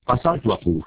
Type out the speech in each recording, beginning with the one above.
Pasal 20.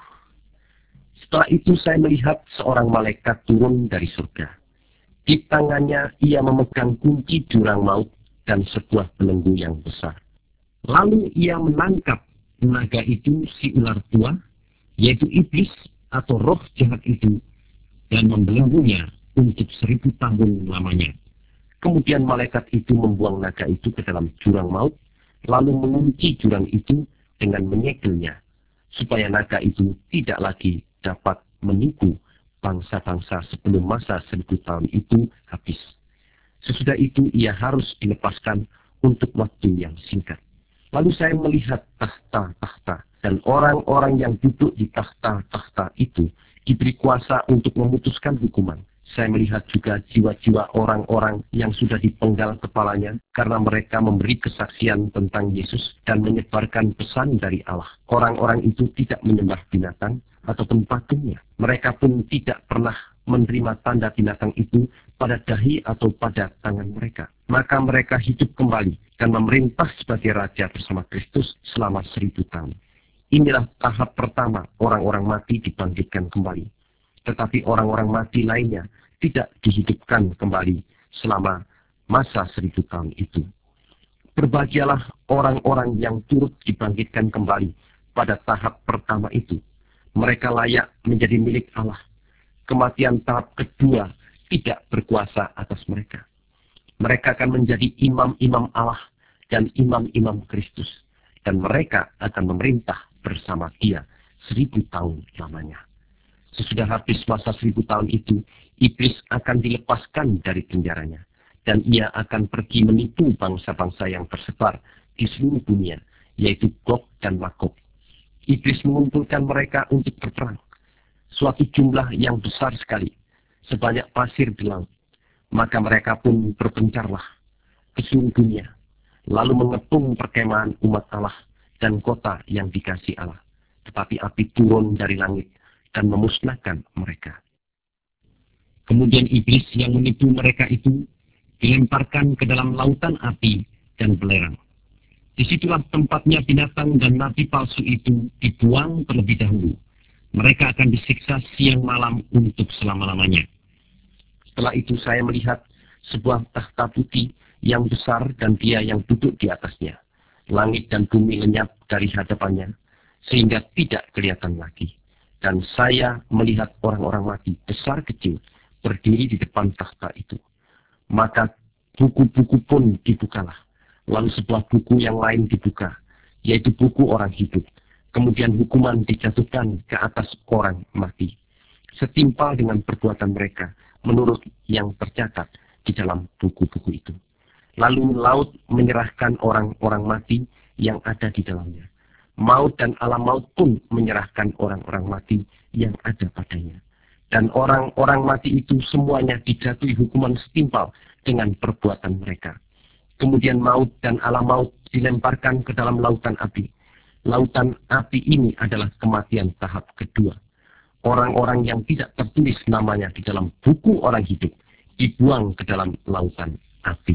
Setelah itu saya melihat seorang malaikat turun dari surga. Di tangannya ia memegang kunci jurang maut dan sebuah belenggu yang besar. Lalu ia menangkap naga itu, si ular tua, yaitu iblis atau roh jahat itu, dan membelenggunya untuk 1000 tahun lamanya. Kemudian malaikat itu membuang naga itu ke dalam jurang maut, lalu mengunci jurang itu dengan menyegelnya, supaya naga itu tidak lagi dapat menipu bangsa-bangsa sebelum masa 1000 tahun itu habis. Sesudah itu ia harus dilepaskan untuk waktu yang singkat. Lalu saya melihat tahta-tahta, dan orang-orang yang duduk di tahta-tahta itu diberi kuasa untuk memutuskan hukuman. Saya melihat juga jiwa-jiwa orang-orang yang sudah dipenggal kepalanya karena mereka memberi kesaksian tentang Yesus dan menyebarkan pesan dari Allah. Orang-orang itu tidak menyembah binatang ataupun patungnya. Mereka pun tidak pernah menerima tanda binatang itu pada dahi atau pada tangan mereka. Maka mereka hidup kembali dan memerintah sebagai raja bersama Kristus selama 1000 tahun. Inilah tahap pertama orang-orang mati dibangkitkan kembali. Tetapi orang-orang mati lainnya tidak dihidupkan kembali selama masa 1000 tahun itu. Berbahagialah orang-orang yang turut dibangkitkan kembali pada tahap pertama itu. Mereka layak menjadi milik Allah. Kematian tahap kedua tidak berkuasa atas mereka. Mereka akan menjadi imam-imam Allah dan imam-imam Kristus. Dan mereka akan memerintah bersama Dia 1000 tahun lamanya. Sesudah habis masa 1000 tahun itu, iblis akan dilepaskan dari penjaranya. Dan ia akan pergi menipu bangsa-bangsa yang tersebar di seluruh dunia, yaitu Gog dan Magog. Iblis mengumpulkan mereka untuk berperang. Suatu jumlah yang besar sekali, sebanyak pasir di laut. Maka mereka pun berpencarlah ke seluruh dunia, lalu mengepung perkemahan umat Allah dan kota yang dikasihi Allah. Tetapi api turun dari langit dan memusnahkan mereka. Kemudian iblis yang menipu mereka itu dilemparkan ke dalam lautan api dan belerang. Disitulah tempatnya binatang dan nabi palsu itu dibuang terlebih dahulu. Mereka akan disiksa siang malam untuk selama-lamanya. Setelah itu saya melihat sebuah tahta putih yang besar dan Dia yang duduk di atasnya. Langit dan bumi lenyap dari hadapannya, sehingga tidak kelihatan lagi. Dan saya melihat orang-orang mati besar kecil berdiri di depan tahta itu. Maka buku-buku pun dibukalah. Lalu sebuah buku yang lain dibuka, yaitu buku orang hidup. Kemudian hukuman dijatuhkan ke atas orang mati, setimpal dengan perbuatan mereka, menurut yang tercatat di dalam buku-buku itu. Lalu laut menyerahkan orang-orang mati yang ada di dalamnya. Maut dan alam maut pun menyerahkan orang-orang mati yang ada padanya. Dan orang-orang mati itu semuanya dijatuhi hukuman setimpal dengan perbuatan mereka. Kemudian maut dan alam maut dilemparkan ke dalam lautan api. Lautan api ini adalah kematian tahap kedua. Orang-orang yang tidak tertulis namanya di dalam buku orang hidup dibuang ke dalam lautan api.